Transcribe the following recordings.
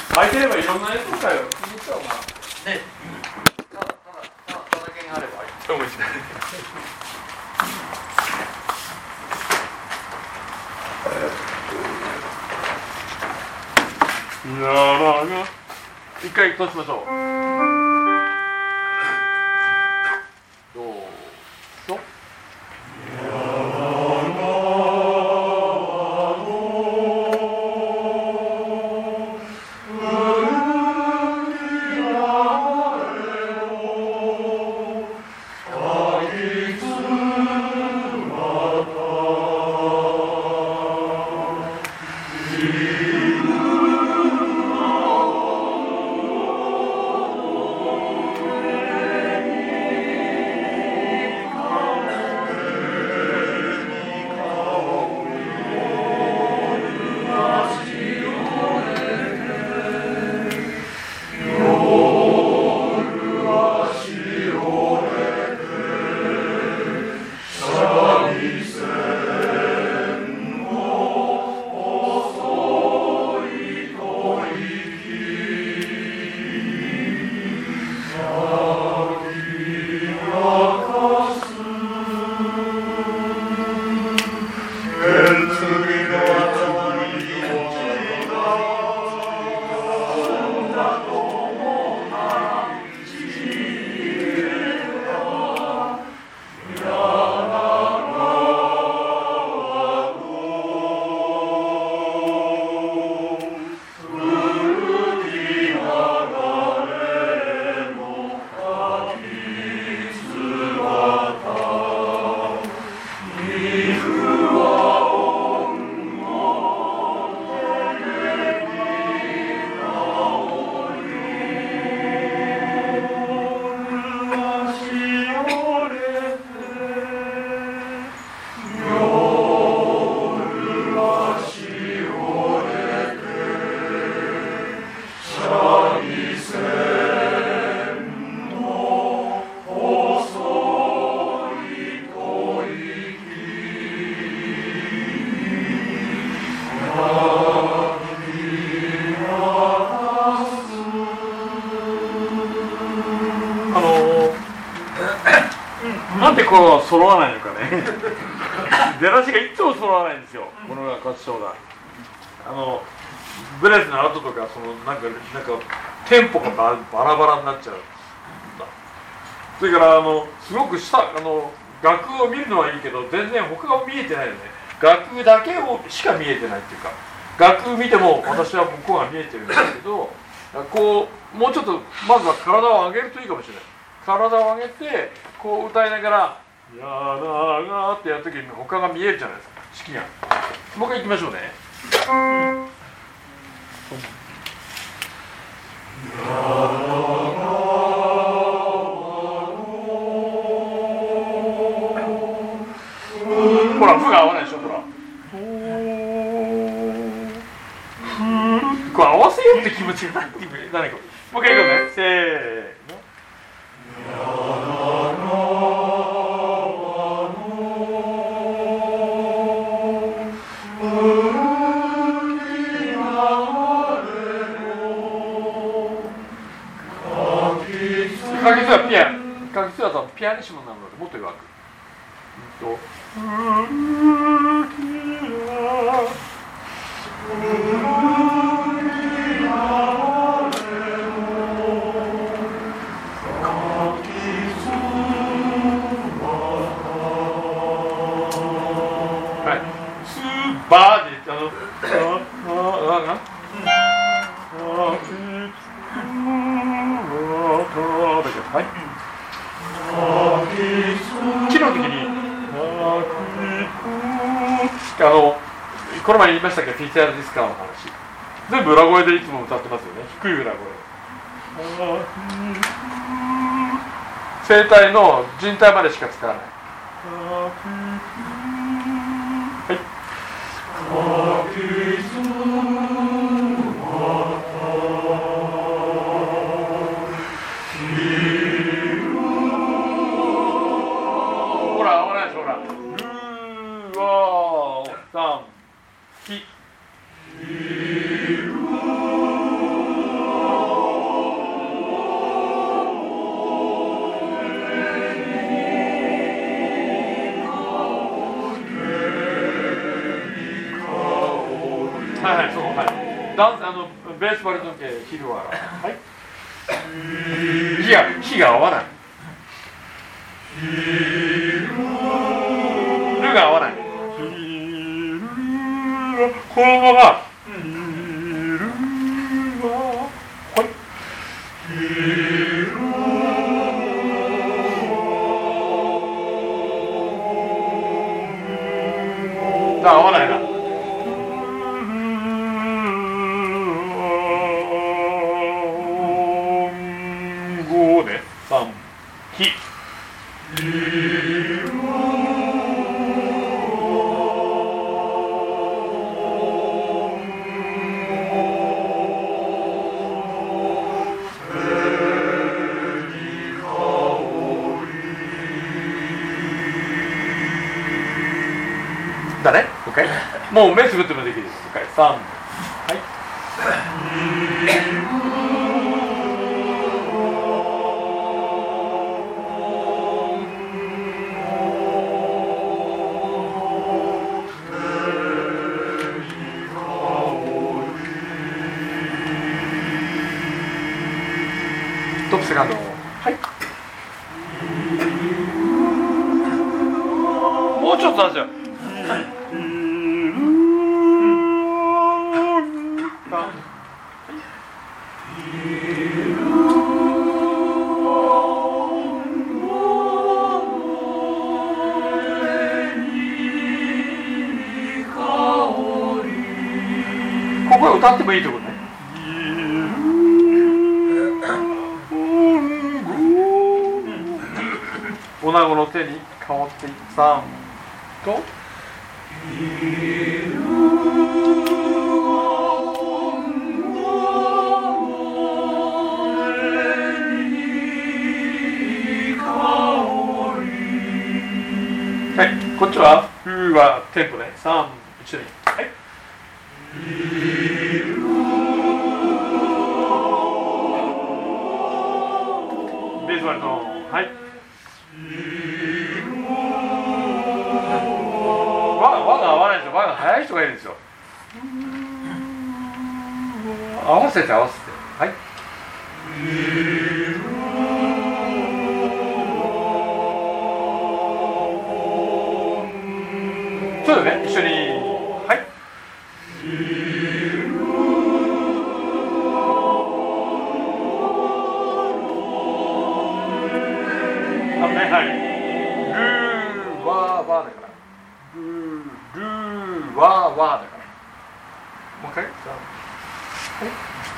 巻いてればいろんなやつかよ。 ね、ただけがあればいいと思います。一回通しましょう。どうぞ。なんでこう揃わないのかね。出だしがいつも揃わないんですよ。この合唱団。ブレスの後とかなんかテンポがバラバラになっちゃう。それからすごく楽譜を見るのはいいけど全然他が見えてないよね。楽譜だけしか見えてないっていうか、楽譜見ても私は向こうが見えてるんですけど、こうもうちょっとまずは体を上げるといいかもしれない。体を上げてこう歌いながら「やだが」ってやるときに他が見えるじゃないですか、式が。もう一回いきましょうね。ほら、符が合わないでしょ、ほら。これ合わせようって気持ちが何これ。もう一回いこうね。せーの。かきつはピアニッシモになるのでもっと弱く。はい。スーバーではい。木の時にこの前言いましたけど、ティーチャーディスカーの話全部裏声でいつも歌ってますよね。低い裏声。声帯の靭帯までしか使わない。はい。ほら、合わないでしょ、ほら。ルーワーサンキ。 ベースバリトン系ヒルワラ、はい、火が合わない、ルが合わない、このまま合わないな。5ね、3、火。だね、OK。もう目つぶってもできるです。OK。3、はい。トップセカンド。はい。もうちょっとなんですよ。ここは歌ってもいいところね。女子の手に変わっていく3とはい、こっちはフはテンポね。3、一緒に。はい。ベースバリトン。はい。和が合わないんですよ。和が速い人がいるんですよ。合わせて合わせて。はい。そうだね、一緒に。はい。はい。ルーワーワーだから。ルーワーワーだから。もう一回。はい。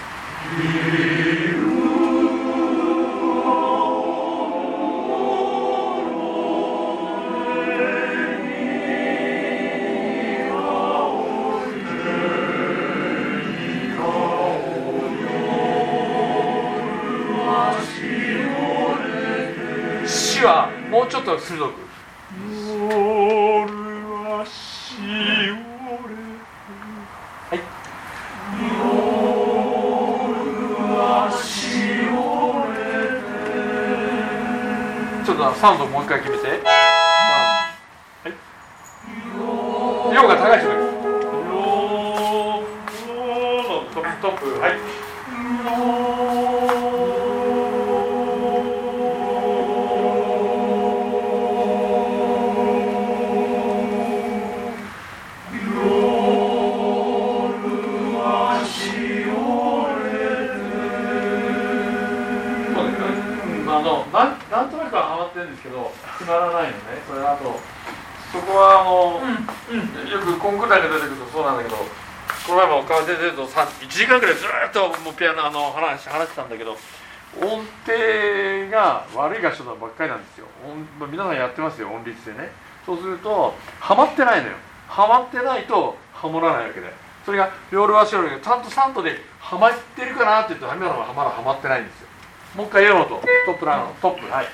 はもうちょっと鋭く。はい。ちょっとサウンドもう一回決めて。はい。量が高い人です。トップ。はい。なんとなくはハマってるんですけど決まらないのね。それあとそこはよくコンクールで出てくるとそうなんだけど、この前も川先生と1時間ぐらいずっともうピアノ話してたんだけど、音程が悪い合唱団ばっかりなんですよ。皆さんやってますよ、音律でね。そうするとハマってないのよ。ハマってないとハモらないわけで、それがヨールワショルがちゃんとサンドでハマってるかなって言うと今のはまだハマってないんですよ。もう一回ヨーのとトップラのトップ。はい。はい、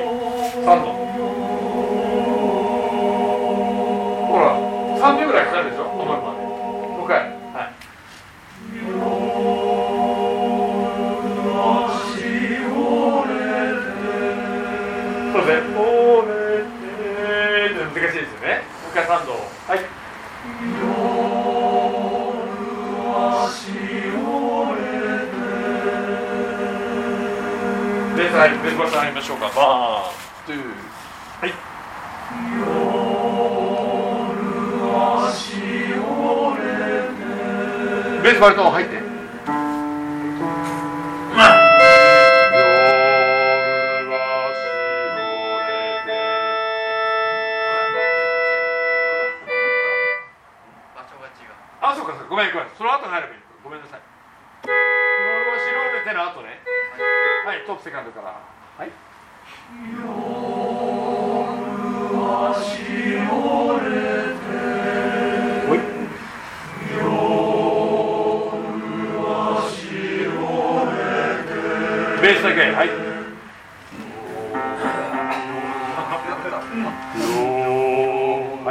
サンド。ほら3秒ぐらいかかるでしょ、止まるまで。もう一回。はい。そうですね。難しいですよね。もう一回サンド。はい。 ベースバス入りましょうか。1、2、はい。ベースバルトン入って。あ、そうか、ごめん、その後に入ればいい。ごめんなさい。夜は白れての後ね。はい、トップセカンドから。はい。夜は白れて。おい。夜は白れて。ベースだけ、はい。はい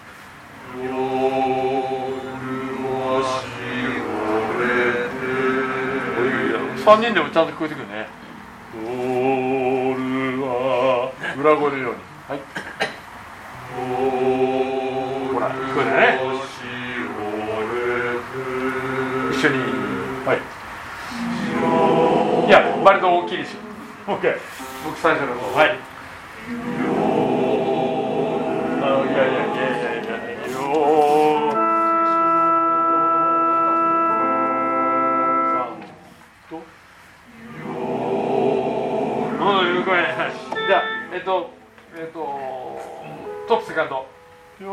。3人でもちゃんと聞こえてくるね。夜は裏声のように。はい。ほら、聞こえたね。一緒に。はい。いや、割と大きいでしょ。OK。僕最初の方。はい。いや。じゃあ、トップセカンド。夜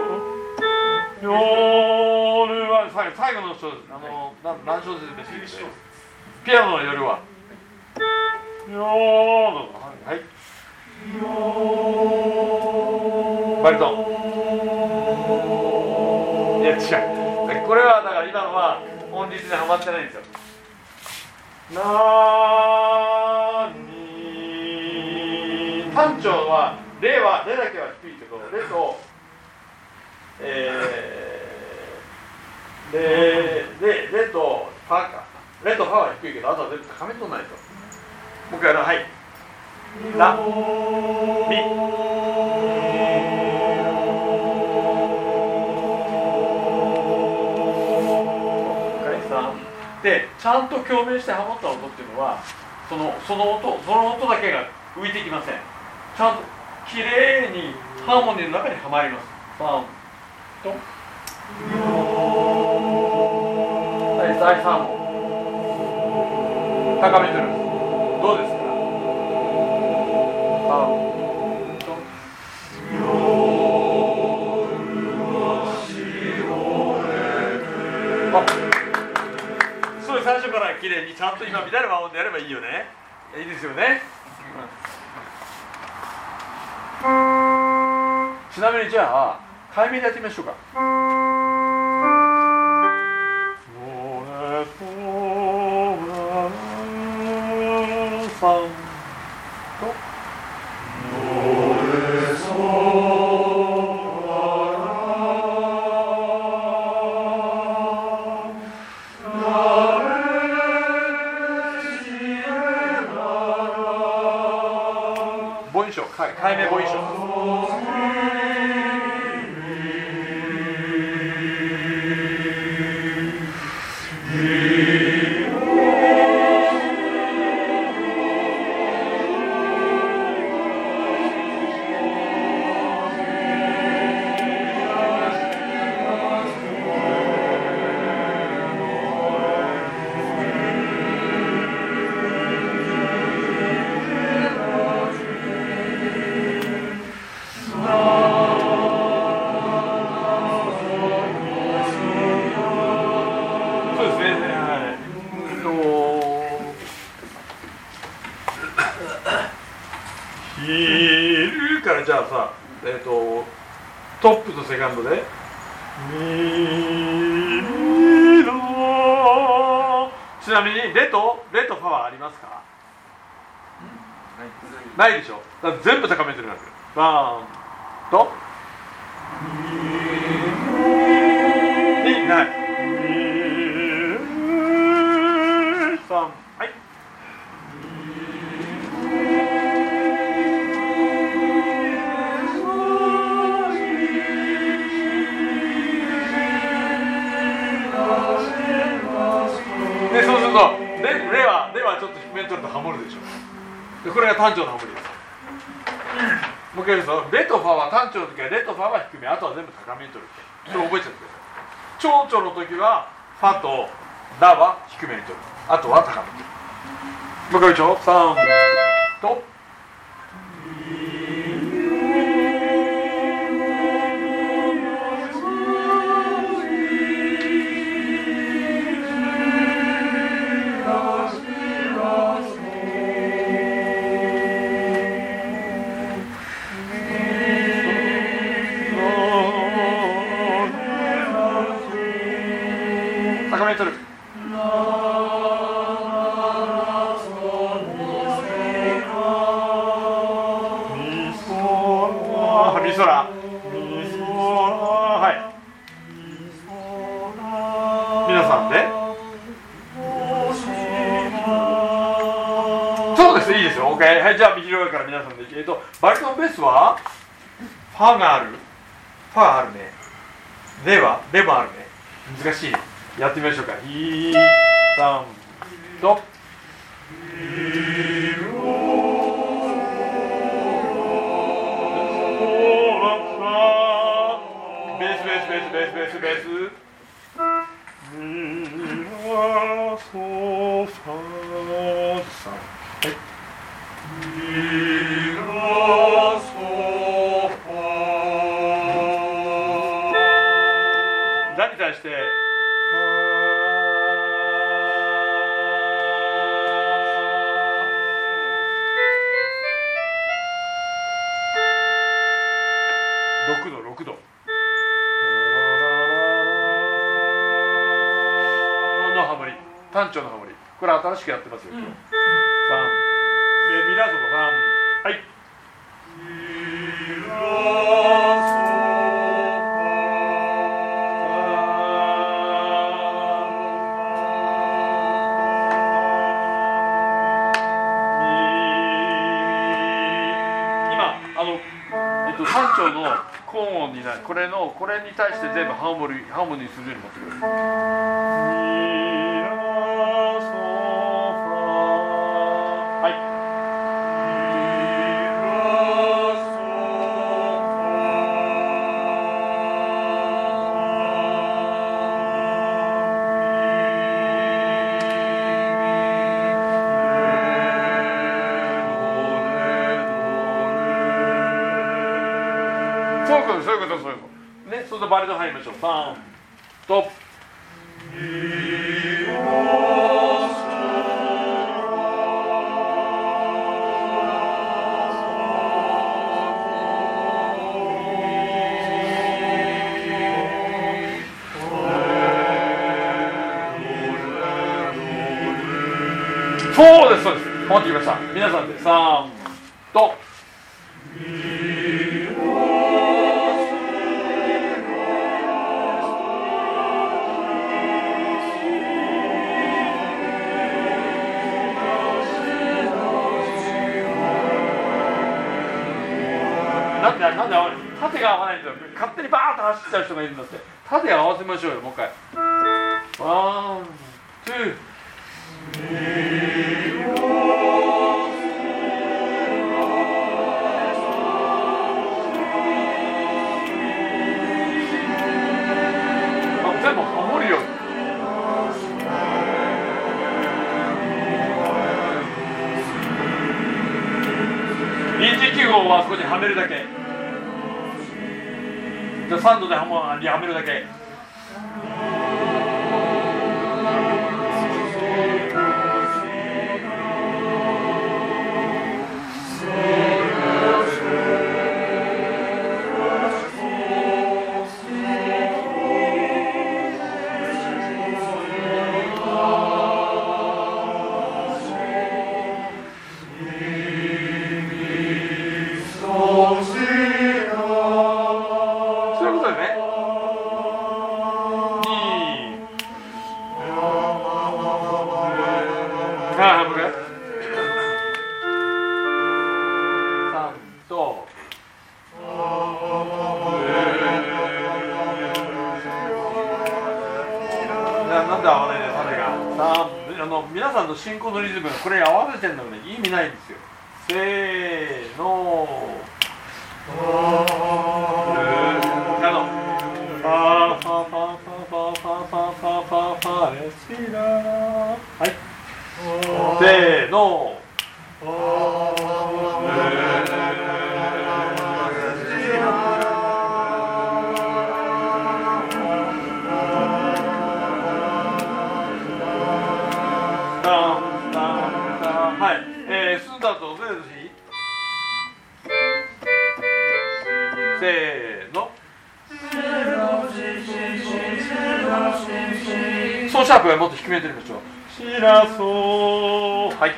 は最後の章です。何章です？ピアノの夜は。はい。バリトン。いや違う。これはだから今のは音律にはまってないんですよ。単調はレだけは低いけど、レとレとファか。レとファは低いけど、あとは全部高めとないと。もう一回はい。ラ、ミ。で、ちゃんと共鳴してハモった音っていうのは、その音だけが浮いていきません。ちゃんときれいにハーモニーの中にはまります。3と、第3音高めてる。どうですか？3と、そういう最初からきれいにちゃんと今みたいな和音でやればいいよね。いいですよね。ちなみにじゃあ対面でやってみましょうか。母音章、対面母音章。昼からじゃあさ、トップとセカンドでちなみにレとファはありますか？ないでしょ。だから全部高めてるわけ。バーンとない。3、はい。で、そうするとレはちょっと低めに取るとハモるでしょ。 でこれが単調のハモリです。もう一回言いますよ。レとファは単調の時はレとファは低め、あとは全部高めに取るって。それ覚えちゃってください。長調の時はファとラは低めに取る、あとは高めに取る。もう一回言いましょう。3と高めに取る。ミソラ、はい。皆さんで。そうです、いいですよ。OK。はい、じゃあ右側から皆さんで。バリトンベースはファがある。ファがあるね。レはレもあるね。難しいね。やってみましょうか。3と。ベース。ミラソファさん。はい。ミラソファ。ラに対して。6度のハモリ、単調のハモリ、これ新しくやってますよ。3、ミラーソの3、はい。単調の高音になる。これに対して全部ハーモニーするように持ってくる。ミラソファ、はい。ミラソそういうことね。それでバリトン入りましょう。3とそうです。持ってきました。皆さんで3となんで合わない。縦が合わないんだよ。勝手にバーッと走っちゃう人がいるんだって。縦合わせましょうよ。もう一回。ワン、ツー。全部ハモるよ。臨時記号はそこにはめるだけ。じゃあ3度ではめるだけ。なんで合わないで縦が。皆さんの進行のリズムがこれに合わせてるのに意味ないんですよ。 せーのはいせーのはい、進んだ後どれでしい？せーのソーシャープはもっと低めでやりましょう。しらそうはい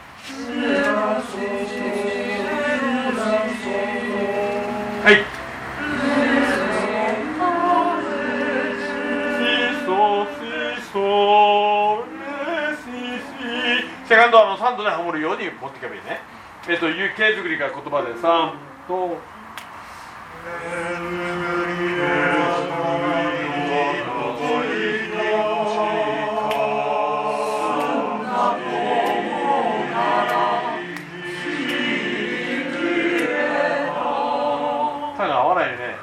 はいセカンドは3度でハモるように持っていけばいいね。いう形作りが言葉で3とタが合わないよね。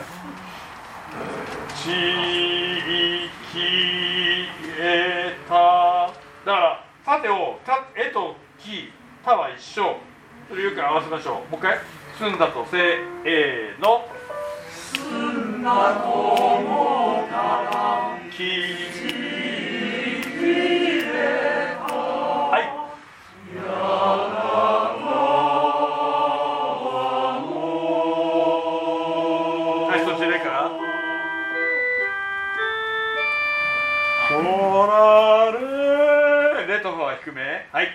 ちきえただからさてをえときたは一緒。それよく合わせましょう。もう一回すんだとせーのすんだともたらきはいはい、そっちでからほられレとフは低めはい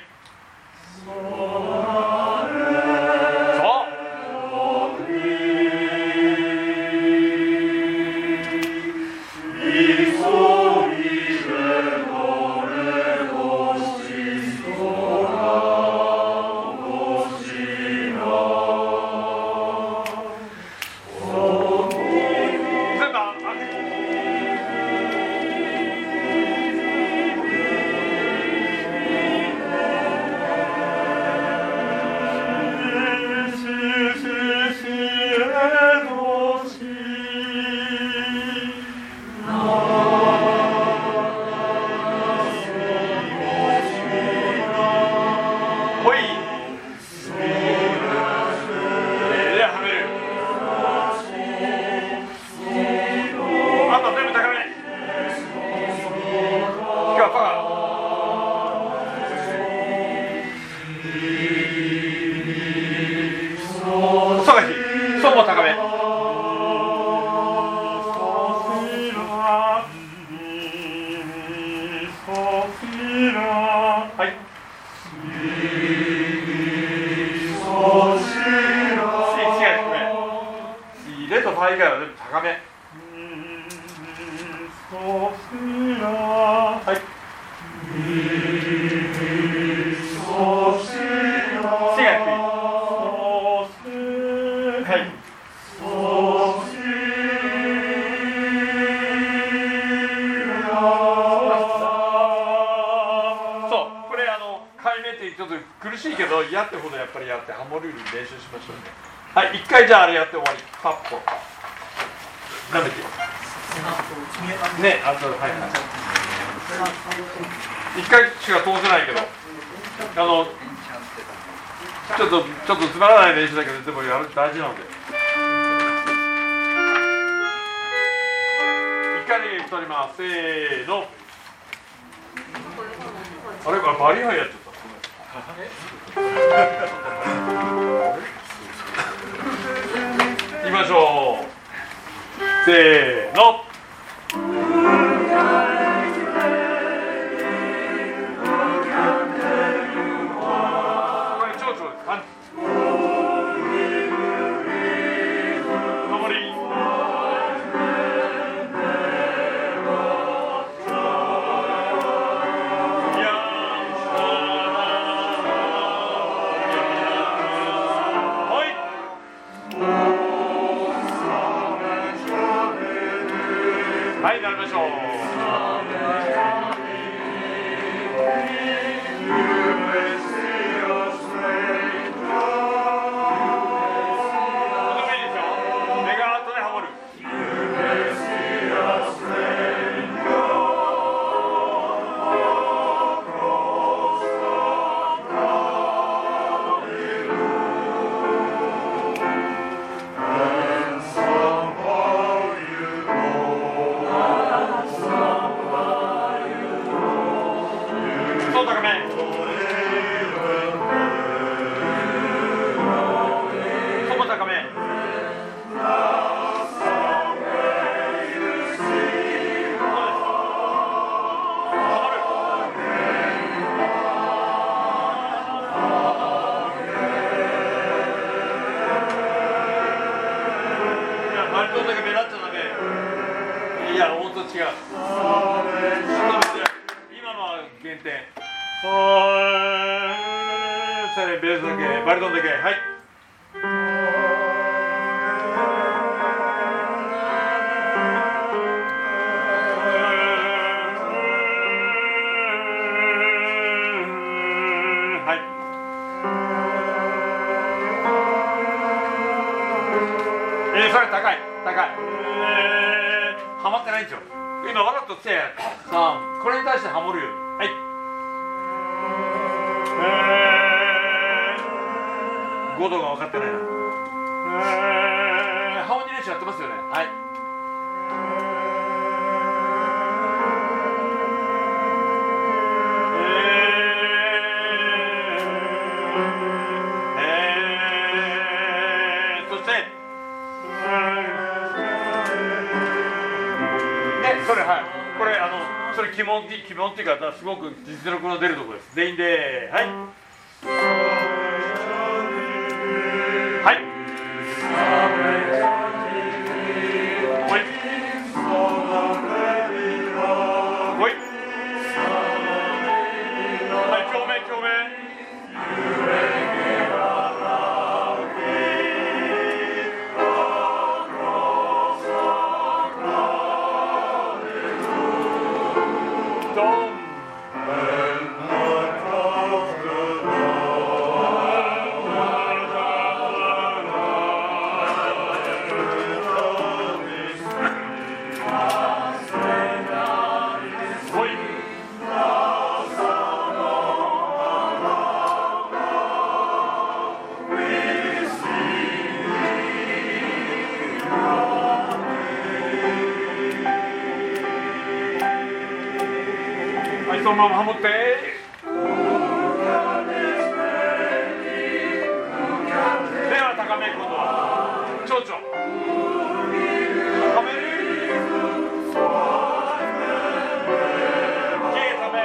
やってほどやっぱりやってハモるように練習しましょうね。はい、一回じゃああれやって終わり。パッポ。なんだっけ。ね、あとはいはい。一回しか通せないけど、ちょっとつまらない練習だけどでもやる大事なので。一回だけ取ります。せーの。あれバリハイやっちゃった。いきましょう。せーの。これ蝶々です。守り。はい、なりましょう。 減点。さらにベースだけ、バリトンだけ、はい。それ高いハマってないんですよ。今わざと手やこれに対してハモるように、はい。5度が分かってないな。ハモニ練習やってますよね。はい。そしてそれはいこれそれ基本っていうかすごく実力の出るところです。全員ではいはいほいほいはい共鳴そのままハモってでは高め、今度は蝶々高め消えため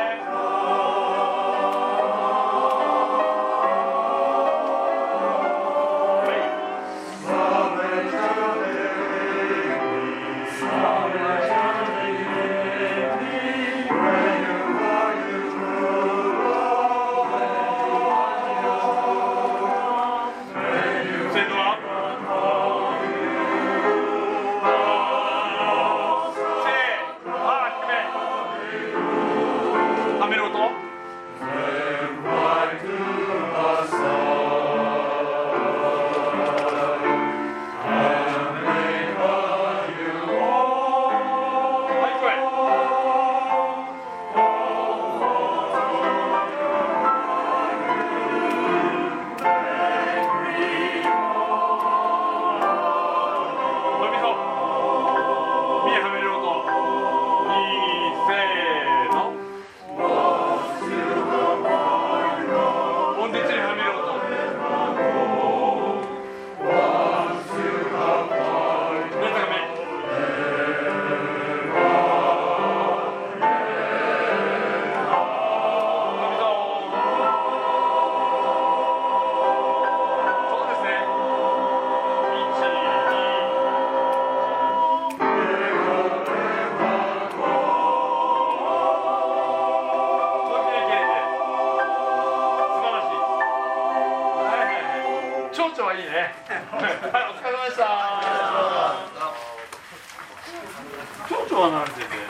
蝶々はいいね。はい、お疲れ様でした。蝶々は何でね。